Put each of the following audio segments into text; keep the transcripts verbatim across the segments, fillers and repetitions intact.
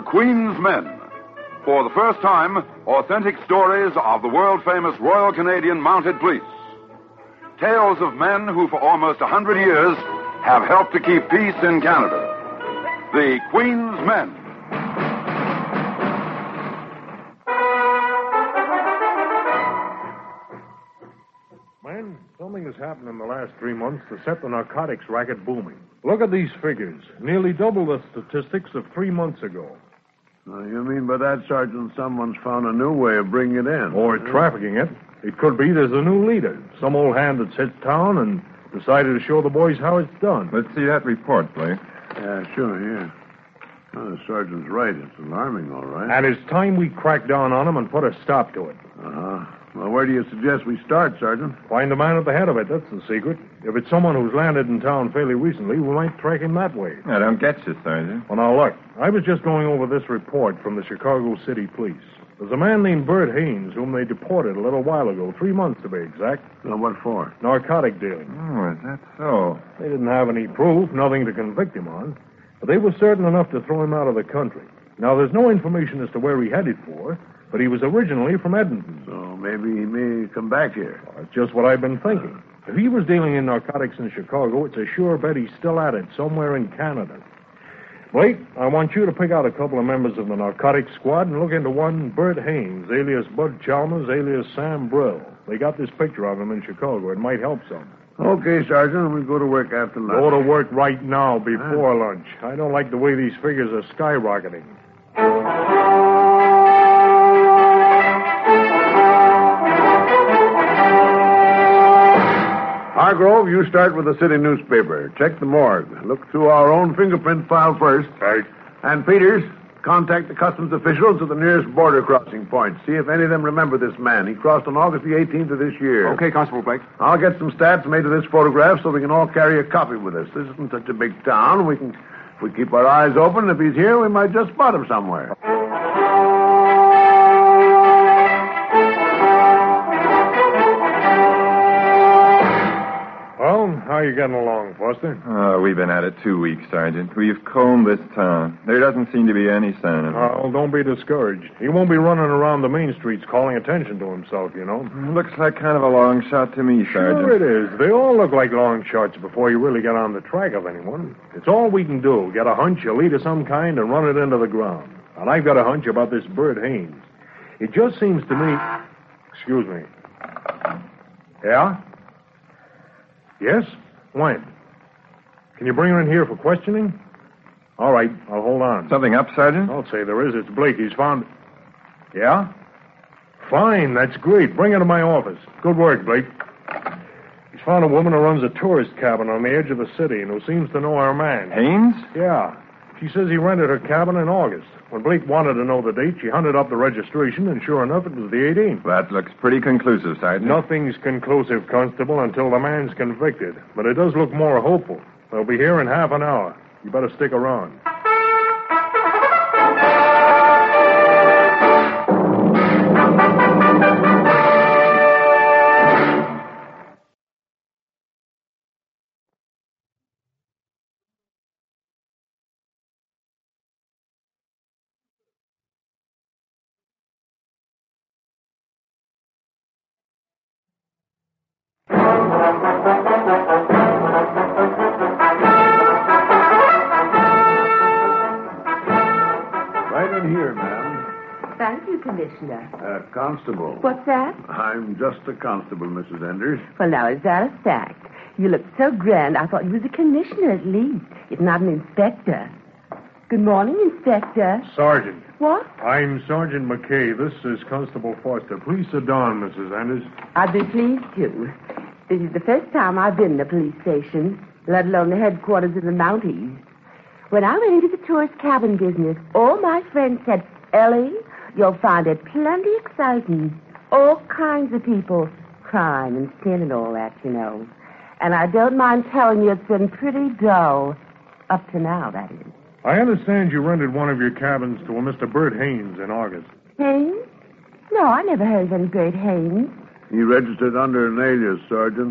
Queen's Men. For the first time, authentic stories of the world-famous Royal Canadian Mounted Police. Tales of men who for almost a hundred years have helped to keep peace in Canada. The Queen's Men. Man, something has happened in the last three months to set the narcotics racket booming. Look at these figures. Nearly double the statistics of three months ago. Uh, you mean by that, Sergeant, someone's found a new way of bringing it in? Or trafficking it. It could be there's a new leader. Some old hand that's hit town and decided to show the boys how it's done. Let's see that report, Blake. Yeah, sure, yeah. Well, the sergeant's right. It's alarming, all right. And it's time we crack down on him and put a stop to it. Uh-huh. Well, where do you suggest we start, Sergeant? Find the man at the head of it. That's the secret. If it's someone who's landed in town fairly recently, we might track him that way. I don't get you, Sergeant. Well, now, look. I was just going over this report from the Chicago City Police. There's a man named Bert Haynes whom they deported a little while ago, three months to be exact. Well, what for? Narcotic dealing. Oh, is that so? They didn't have any proof, nothing to convict him on. But they were certain enough to throw him out of the country. Now, there's no information as to where he headed for, but he was originally from Edmonton. So maybe he may come back here. Well, that's just what I've been thinking. If he was dealing in narcotics in Chicago, it's a sure bet he's still at it somewhere in Canada. Blake, I want you to pick out a couple of members of the narcotics squad and look into one Bert Haynes, alias Bud Chalmers, alias Sam Brill. They got this picture of him in Chicago. It might help some. Okay, Sergeant. We'll go to work after lunch. Go to work right now, before huh? lunch. I don't like the way these figures are skyrocketing. Hargrove, you start with the city newspaper. Check the morgue. Look through our own fingerprint file first. Right. And Peters, contact the customs officials at the nearest border crossing point. See if any of them remember this man. He crossed on August the eighteenth of this year. Okay, Constable Blake. I'll get some stats made of this photograph so we can all carry a copy with us. This isn't such a big town. We can, if we keep our eyes open, if he's here, we might just spot him somewhere. How are you getting along, Foster? Oh, we've been at it two weeks, Sergeant. We've combed this town. There doesn't seem to be any sign of him. Oh, don't be discouraged. He won't be running around the main streets calling attention to himself, you know. Looks like kind of a long shot to me, Sergeant. Sure it is. They all look like long shots before you really get on the track of anyone. It's all we can do. Get a hunch, a lead of some kind, and run it into the ground. And I've got a hunch about this Bert Haynes. It just seems to me... Excuse me. Yeah? Yes? When? Can you bring her in here for questioning? All right, I'll hold on. Something up, Sergeant? I'll say there is. It's Blake. He's found... Yeah? Fine, that's great. Bring her to my office. Good work, Blake. He's found a woman who runs a tourist cabin on the edge of the city and who seems to know our man. Haynes? Yeah. She says he rented her cabin in August. When Blake wanted to know the date, she hunted up the registration, and sure enough, it was the eighteenth. That looks pretty conclusive, Sergeant. Nothing's conclusive, Constable, until the man's convicted. But it does look more hopeful. They'll be here in half an hour. You better stick around. Commissioner. Uh, constable. What's that? I'm just a constable, Missus Enders. Well, now, is that a fact? You look so grand, I thought you was a commissioner at least, if not an inspector. Good morning, Inspector. Sergeant. What? I'm Sergeant McKay. This is Constable Foster. Please sit down, Missus Enders. I'd be pleased to. This is the first time I've been in a police station, let alone the headquarters of the Mounties. When I went into the tourist cabin business, all my friends said, Ellie, you'll find it plenty exciting. All kinds of people. Crime and sin and all that, you know. And I don't mind telling you it's been pretty dull. Up to now, that is. I understand you rented one of your cabins to a Mister Bert Haynes in August. Haynes? No, I never heard of any Bert Haynes. He registered under an alias, Sergeant.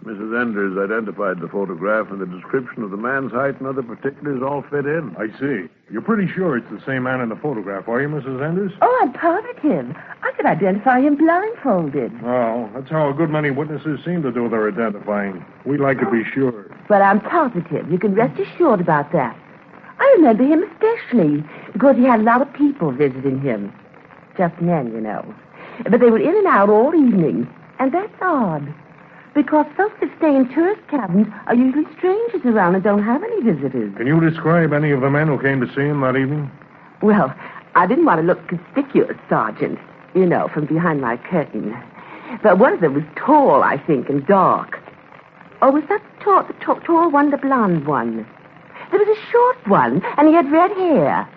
Missus Enders identified the photograph, and the description of the man's height and other particulars all fit in. I see. You're pretty sure it's the same man in the photograph, are you, Missus Enders? Oh, I'm positive. I could identify him blindfolded. Oh, that's how a good many witnesses seem to do their identifying. We'd like to be sure. But I'm positive. You can rest assured about that. I remember him especially because he had a lot of people visiting him. Just men, you know. But they were in and out all evening. And that's odd. Because folks that stay in tourist cabins are usually strangers around and don't have any visitors. Can you describe any of the men who came to see him that evening? Well, I didn't want to look conspicuous, Sergeant. You know, from behind my curtain. But one of them was tall, I think, and dark. Or was that tall, the tall, tall one, the blonde one? There was a short one, and he had red hair.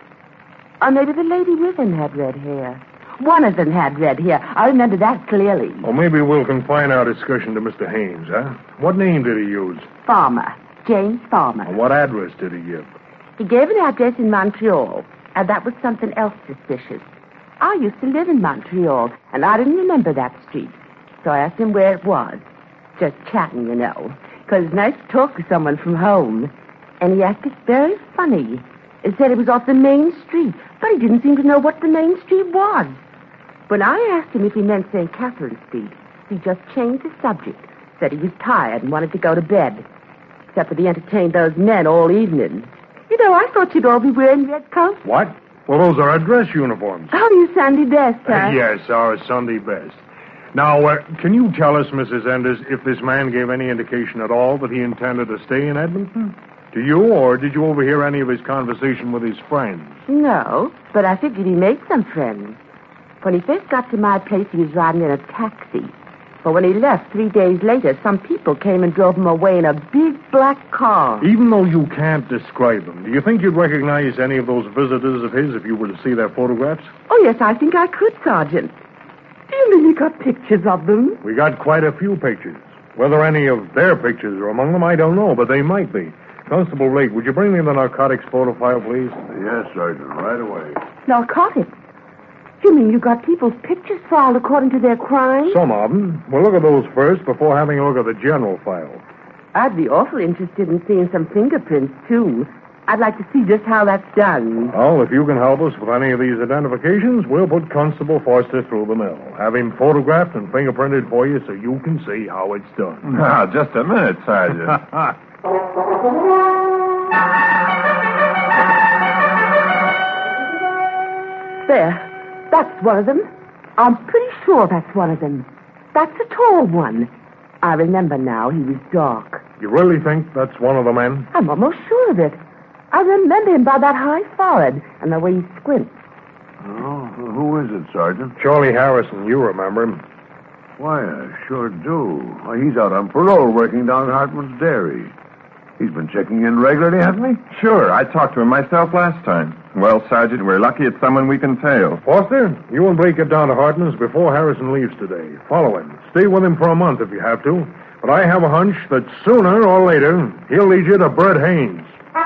Or maybe the lady with him had red hair. One of them had red hair. I remember that clearly. Or maybe we'll confine our discussion to Mister Haynes, huh? What name did he use? Farmer. James Farmer. And what address did he give? He gave an address in Montreal, and that was something else suspicious. I used to live in Montreal, and I didn't remember that street. So I asked him where it was. Just chatting, you know. Because it's nice to talk to someone from home. And he acted very funny. He said it was off the main street, but he didn't seem to know what the main street was. When I asked him if he meant Saint Catherine Street, he just changed the subject, said he was tired and wanted to go to bed. Except that he entertained those men all evening. You know, I thought you'd all be wearing red coats. What? Well, those are our dress uniforms. Oh, you Sunday best, huh? Uh, yes, our Sunday best. Now, uh, can you tell us, Missus Enders, if this man gave any indication at all that he intended to stay in Edmonton? To you, or did you overhear any of his conversation with his friends? No, but I figured he'd make some friends. When he first got to my place, he was riding in a taxi. But when he left three days later, some people came and drove him away in a big black car. Even though you can't describe them, do you think you'd recognize any of those visitors of his if you were to see their photographs? Oh, yes, I think I could, Sergeant. Do you mean you got pictures of them? We got quite a few pictures. Whether any of their pictures are among them, I don't know, but they might be. Constable Lake, would you bring me the narcotics photo file, please? Yes, Sergeant, right away. Narcotics? You mean you got people's pictures filed according to their crimes? Some of them. We'll look at those first before having a look at the general file. I'd be awful interested in seeing some fingerprints, too. I'd like to see just how that's done. Well, if you can help us with any of these identifications, we'll put Constable Foster through the mill. Have him photographed and fingerprinted for you so you can see how it's done. Now, just a minute, Sergeant. There. That's one of them. I'm pretty sure that's one of them. That's a tall one. I remember now he was dark. You really think that's one of the men? I'm almost sure of it. I remember him by that high forehead and the way he squints. Oh, who is it, Sergeant? Charlie Harrison. You remember him. Why, I sure do. Why, he's out on parole working down at Hartman's Dairy. He's been checking in regularly, hasn't he? Sure, I talked to him myself last time. Well, Sergeant, we're lucky it's someone we can tail. Foster, you and Blake get down to Hartman's before Harrison leaves today. Follow him. Stay with him for a month if you have to. But I have a hunch that sooner or later, he'll lead you to Bert Haynes.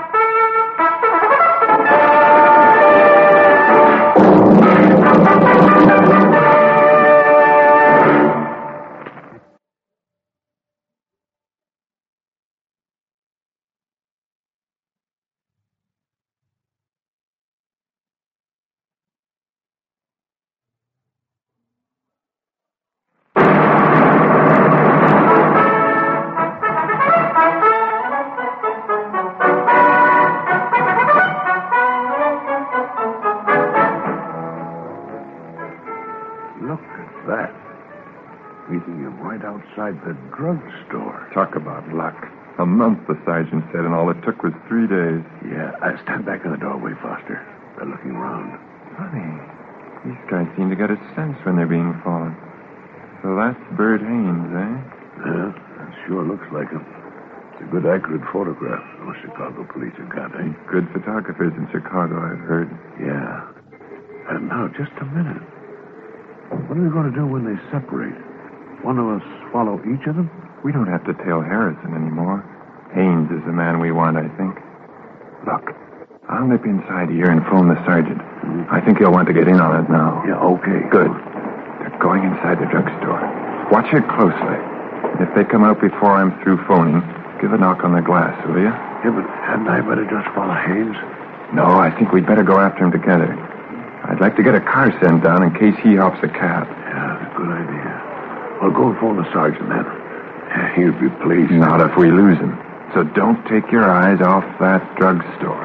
Outside the drugstore. Talk about luck. A month, the sergeant said, and all it took was three days. Yeah, I stand back in the doorway, Foster. They're looking around. Funny. These guys seem to get a sense when they're being followed. So that's Bert Haynes, eh? Yeah, that sure looks like him. It's a good, accurate photograph. Those Chicago police have got, eh? Good photographers in Chicago, I've heard. Yeah. And now, just a minute. What are we going to do when they separate? One of us follow each of them? We don't have to tail Harrison anymore. Haynes is the man we want, I think. Look, I'll nip inside here and phone the sergeant. Mm-hmm. I think he'll want to get in on it now. Yeah, okay. Good. They're going inside the drugstore. Watch it closely. If they come out before I'm through phoning, give a knock on the glass, will you? Yeah, but hadn't I better just follow Haynes? No, I think we'd better go after him together. I'd like to get a car sent down in case he hops a cab. Yeah, good idea. I'll go and phone the sergeant then. Yeah, he'll be pleased. Not if we lose him. So don't take your eyes off that drugstore.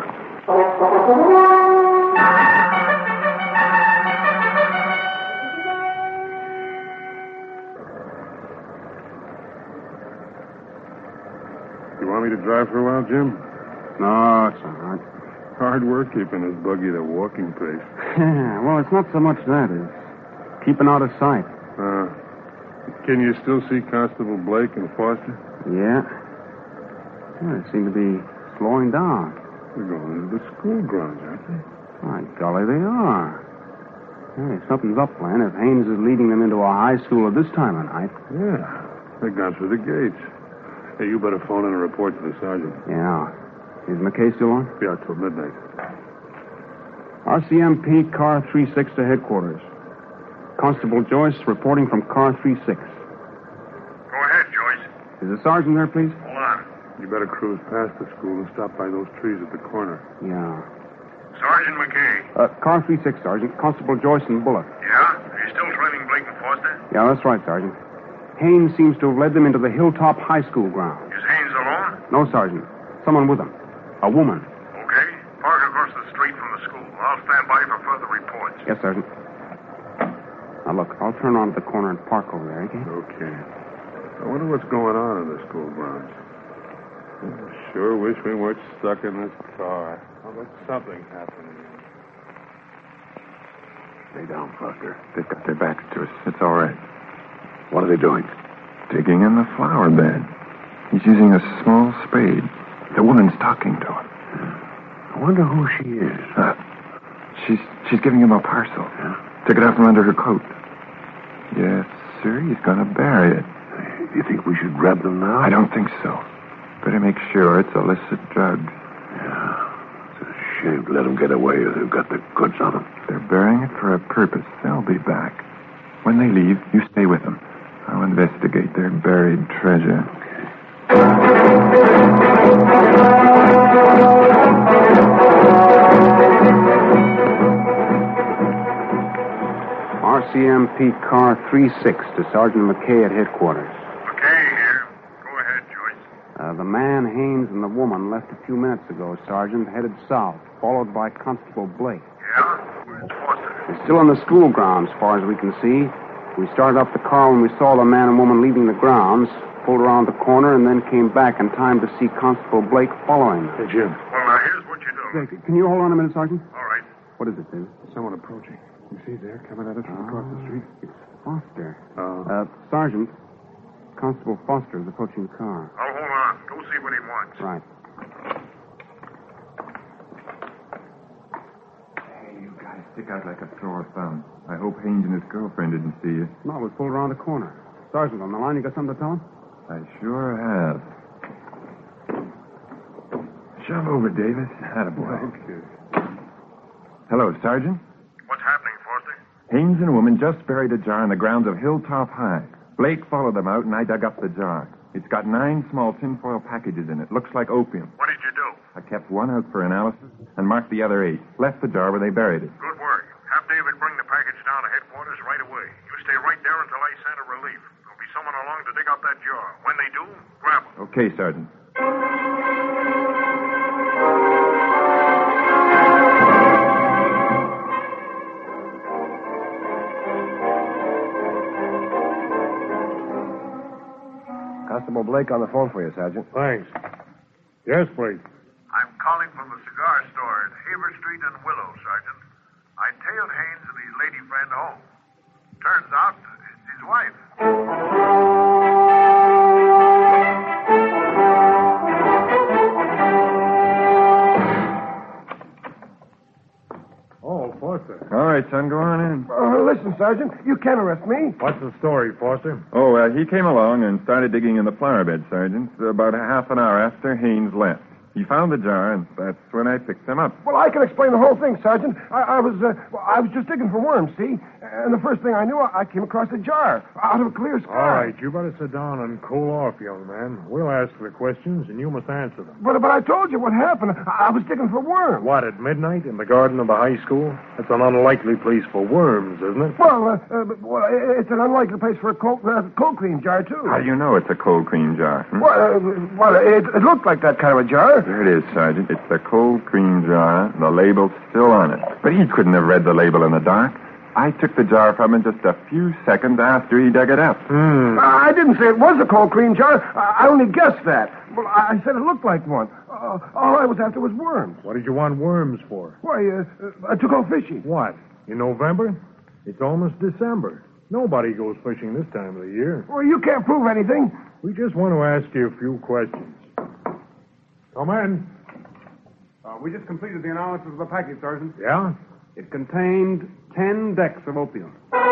You want me to drive for a while, Jim? No, it's all right. Hard work keeping this buggy at a walking pace. Yeah, well, it's not so much that. It's keeping out of sight. Uh, can you still see Constable Blake and Foster? Yeah. Yeah, they seem to be slowing down. They're going into the school grounds, aren't they? My golly, they are. Hey, something's up, Glenn, if Haynes is leading them into a high school at this time of night. Yeah, they've gone through the gates. Hey, you better phone in a report to the sergeant. Yeah. Is McKay still on? Yeah, till midnight. R C M P Car three six to headquarters. Constable Joyce reporting from Car three six. Go ahead, Joyce. Is the sergeant there, please? Hold on. You better cruise past the school and stop by those trees at the corner. Yeah. Sergeant McKay. Uh, Car three six, Sergeant. Constable Joyce and Bullock. Yeah? Are you still trailing Blake and Foster? Yeah, that's right, Sergeant. Haynes seems to have led them into the Hilltop High School grounds. Is Haynes alone? No, Sergeant. Someone with him. A woman. Okay. Park across the street from the school. I'll stand by for further reports. Yes, Sergeant. Now, look, I'll turn around to the corner and park over there, okay? Okay. I wonder what's going on in the school grounds. I sure wish we weren't stuck in this car. Oh, but something's happening. Stay down, Foster. They've got their backs to us. It's all right. What are they doing? Digging in the flower bed. He's using a small spade. The woman's talking to him. I wonder who she is. Uh, she's she's giving him a parcel. Yeah? Took it out from under her coat. Yes, sir. He's going to bury it. You think we should grab them now? I don't think so. Better make sure it's illicit drugs. Yeah. It's a shame to let them get away if they've got the goods on them. They're burying it for a purpose. They'll be back. When they leave, you stay with them. I'll investigate their buried treasure. R C M P Car three six to Sergeant McKay at headquarters. McKay here. Go ahead, Joyce. Uh, the man, Haynes, and the woman left a few minutes ago, Sergeant, headed south, followed by Constable Blake. Yeah? Where's Foster? They're still in the school grounds, as far as we can see. We started up the car when we saw the man and woman leaving the grounds, pulled around the corner, and then came back in time to see Constable Blake following. Hey, Jim. Well, now, here's what you do. Hey, can you hold on a minute, Sergeant? All right. What is it, David? Someone approaching. You see there, coming at us from across the street? It's Foster. Oh. Uh, Sergeant, Constable Foster is approaching the car. I'll hold on. Go see what he wants. Right. Hey, you guys stick out like a sore thumb. I hope Haynes and his girlfriend didn't see you. No, we pulled around the corner. Sergeant, on the line, you got something to tell him? I sure have. Shove over, Davis. Attaboy. Okay. Hello, Sergeant. What's happening, Foster? Haynes and a woman just buried a jar in the grounds of Hilltop High. Blake followed them out, and I dug up the jar. It's got nine small tinfoil packages in it. Looks like opium. What did you do? I kept one out for analysis and marked the other eight. Left the jar where they buried it. Good work. Have David bring the package down to headquarters right away. You stay right there until I send a relief. There'll be someone along to dig up that jar. When they do, grab them. Okay, Sergeant. Constable Blake on the phone for you, Sergeant. Thanks. Yes, Blake. I'm calling from the cigar store at Haver Street and Willow, Sergeant. I tailed Haynes and his lady friend home. Turns out it's his wife. Oh, Foster. All right, son, go on in. Uh, listen, Sergeant, you can arrest me. What's the story, Foster? Oh, uh, he came along and started digging in the flower bed, Sergeant, about a half an hour after Haynes left. He found the jar, and that's when I picked him up. Well, I can explain the whole thing, Sergeant. I, I was uh, well, I was just digging for worms, see? And the first thing I knew, I came across a jar out of a clear sky. All right, you better sit down and cool off, young man. We'll ask the questions, and you must answer them. But, but I told you what happened. I, I was digging for worms. What, at midnight in the garden of the high school? That's an unlikely place for worms, isn't it? Well, uh, uh, well it's an unlikely place for a cold, uh, cold cream jar, too. How do you know it's a cold cream jar? Hmm? Well, uh, well it, it looked like that kind of a jar. Here it is, Sergeant. It's the cold cream jar. The label's still on it. But he couldn't have read the label in the dark. I took the jar from him just a few seconds after he dug it up. Hmm. I didn't say it was a cold cream jar. I I only guessed that. Well, I said it looked like one. Uh, all I was after was worms. What did you want worms for? Why, uh, uh, to go fishing. What, in November? It's almost December. Nobody goes fishing this time of the year. Well, you can't prove anything. We just want to ask you a few questions. Come in. Uh, we just completed the analysis of the package, Sergeant. Yeah? It contained ten decks of opium.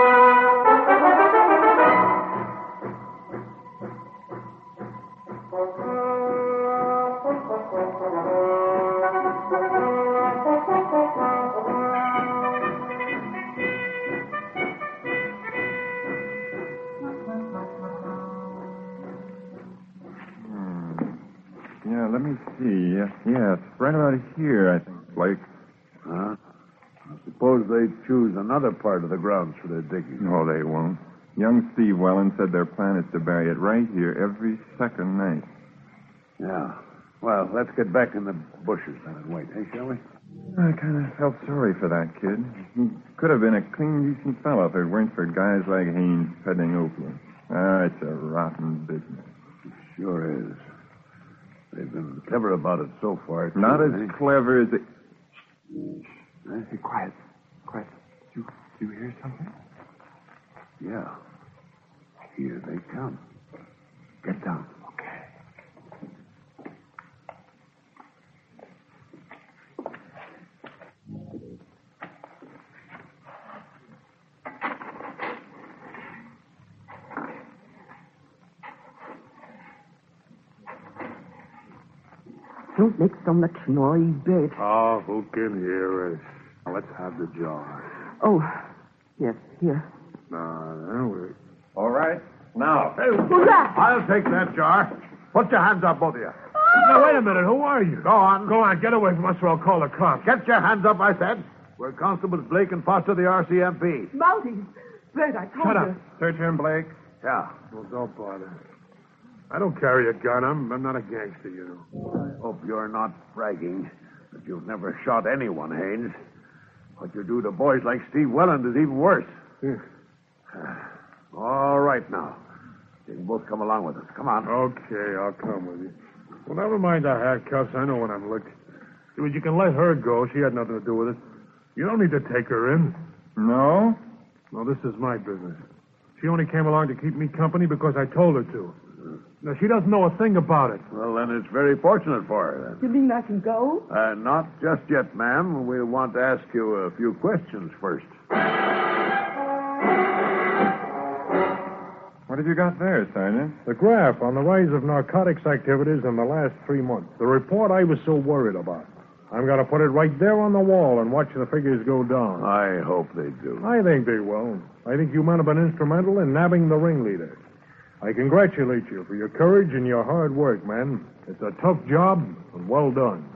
Yeah, let me see. Uh, yeah, it's right about here, I think, Blake. Huh? I suppose they choose another part of the grounds for their digging. No, they won't. Young Steve Wellen said their plan is to bury it right here every second night. Yeah. Well, let's get back in the bushes then and wait, hey, shall we? I kind of felt sorry for that kid. He could have been a clean, decent fellow if it weren't for guys like Haynes peddling opium. Ah, it's a rotten business. It sure is. They've been clever about it so far. Too, Not as eh? clever as they... Eh? Hey, quiet. Quiet. Do you, do you hear something? Yeah. Here they come. Get down. Okay. Don't make so much noise, Bert. Oh, who can hear us? Now, let's have the jar. Oh, yes, here. No, no, we... All right. Now. Who's that? I'll take that jar. Put your hands up, both of you. Now, wait a minute. Who are you? Go on. Go on. Get away from us or I'll call the cops. Get your hands up, I said. We're Constables Blake and Foster, the R C M P. Mounties. Bert, I told Shut you. up. Search him, Blake. Yeah. Well, don't bother. I don't carry a gun. I'm, I'm not a gangster, you know. I hope you're not bragging that you've never shot anyone, Haynes. What you do to boys like Steve Welland is even worse. Yeah. All right, now. You can both come along with us. Come on. Okay, I'll come with you. Well, never mind the handcuffs. I know when I'm licked. You you can let her go. She had nothing to do with it. You don't need to take her in. No? No, this is my business. She only came along to keep me company because I told her to. Now, she doesn't know a thing about it. Well, then it's very fortunate for her, You mean I can go? then. Uh, not just yet, ma'am. We'll want to ask you a few questions first. What have you got there, Sergeant? The graph on the rise of narcotics activities in the last three months. The report I was so worried about. I'm going to put it right there on the wall and watch the figures go down. I hope they do. I think they will. I think you men have been instrumental in nabbing the ringleader. I congratulate you for your courage and your hard work, man. It's a tough job, and well done.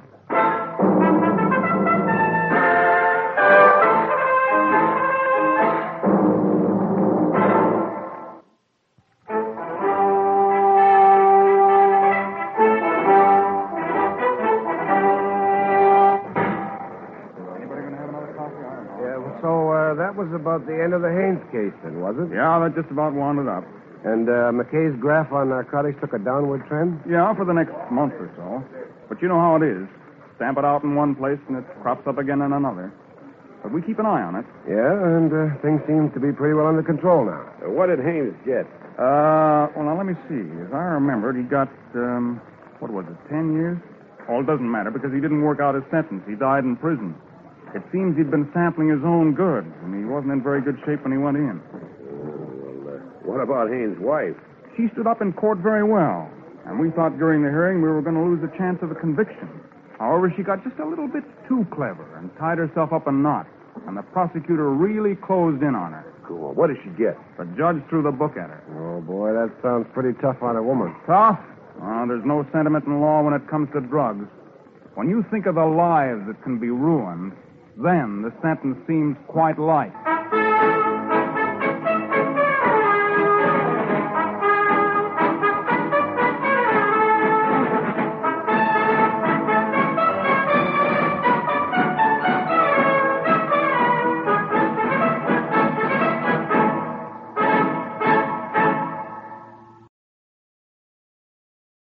So uh, that was about the end of the Haynes case, then, was it? Yeah, that just about wound it up. And uh, McKay's graph on narcotics took a downward trend? Yeah, for the next month or so. But you know how it is. Stamp it out in one place and it crops up again in another. But we keep an eye on it. Yeah, and uh, things seem to be pretty well under control now. Uh, what did Haynes get? Uh, well, now let me see. As I remembered, he got, um, what was it, ten years? Oh, it doesn't matter because he didn't work out his sentence. He died in prison. It seems he'd been sampling his own goods, and he wasn't in very good shape when he went in. Well, uh, what about Haynes' wife? She stood up in court very well, and we thought during the hearing we were going to lose the chance of a conviction. However, she got just a little bit too clever and tied herself up in knots, and the prosecutor really closed in on her. Cool. What did she get? The judge threw the book at her. Oh, boy, that sounds pretty tough on a woman. Tough? Oh, there's no sentiment in law when it comes to drugs. When you think of the lives that can be ruined, then the sentence seems quite light.